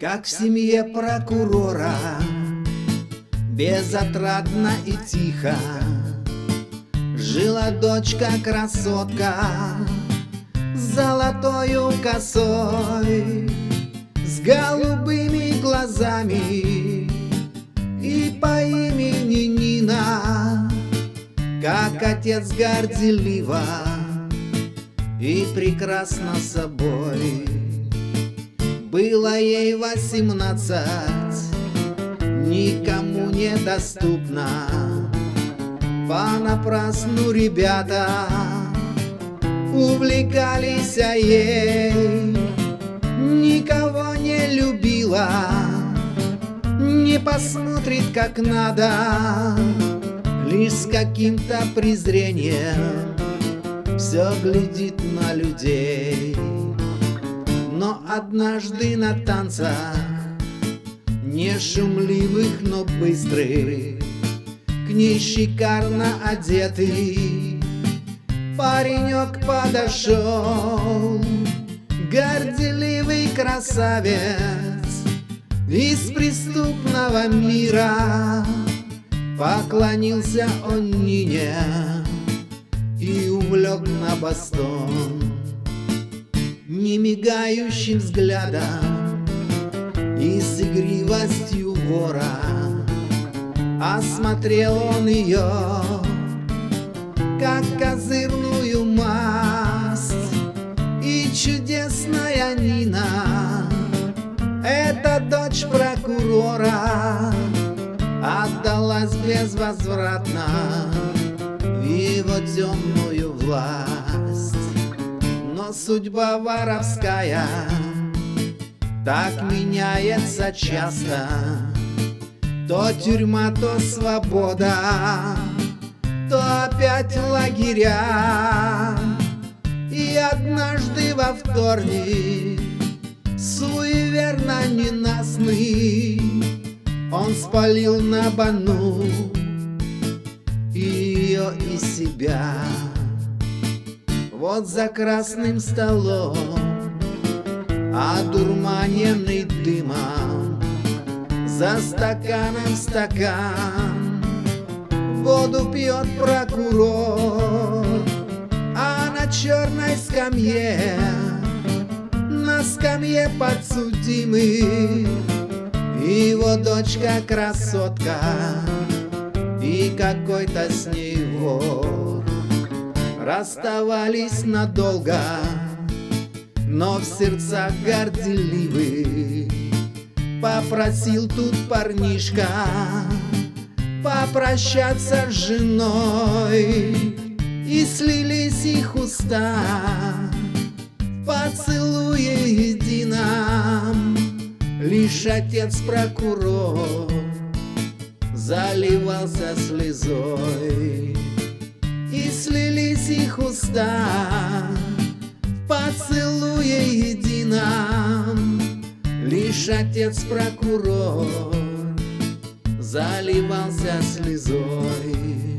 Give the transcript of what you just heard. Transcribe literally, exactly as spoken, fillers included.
Как в семье прокурора, безотрадно и тихо жила дочка-красотка с золотою косой, с голубыми глазами и по имени Нина. Как отец горделива и прекрасна собой. Было ей восемнадцать, никому недоступно. Понапрасну ребята увлекались ей. Никого не любила, не посмотрит как надо, лишь с каким-то презрением все глядит на людей. Но однажды на танцах, не шумливых, но быстрых, к ней шикарно одетый паренек подошел. Горделивый красавец из преступного мира, поклонился он Нине и увлек на бастон. Немигающим взглядом и с игривостью вора осмотрел он ее, как козырную масть. И чудесная Нина, эта дочь прокурора, отдалась безвозвратно в его темную власть. Но судьба воровская так меняется часто, то тюрьма, то свобода, то опять лагеря. И однажды во вторник, суеверно ненастный, он спалил на бану ее и себя. Вот за красным столом, одурманенный дымом, за стаканом стакан воду пьет прокурор. А на черной скамье, на скамье подсудимых, его дочка-красотка и какой-то с ней вор. Расставались надолго, но в сердцах горделивых попросил тут парнишка попрощаться с женой. И слились их уста в поцелуе едином. Лишь отец-прокурор заливался слезой. И слились их уста в поцелуе едином. Лишь отец-прокурор заливался слезой.